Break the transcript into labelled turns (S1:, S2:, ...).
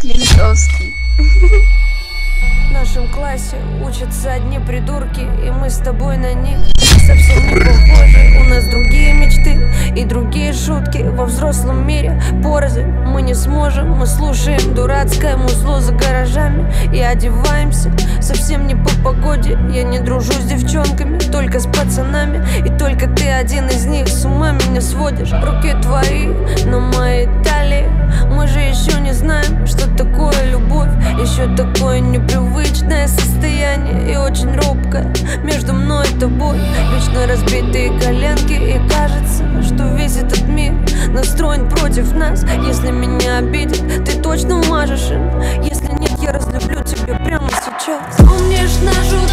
S1: Клинцовский.
S2: В нашем классе учатся одни придурки, и мы с тобой на них совсем не похожи. У нас другие мечты и другие шутки. Во взрослом мире порознь мы не сможем. Мы слушаем дурацкое музло за гаражами и одеваемся совсем не по погоде. Я не дружу с девчонками, только с пацанами, и только ты один из них с ума меня сводишь. Руки твои на моей талии. Мы же еще не знаем, что такое любовь. Еще такое непривычное состояние и очень робкое между мной и тобой. Вечно разбитые коленки, и кажется, что весь этот мир настроен против нас. Если меня обидят, ты точно мажешь им. Если нет, я разлюблю тебя прямо сейчас. Помнишь нашу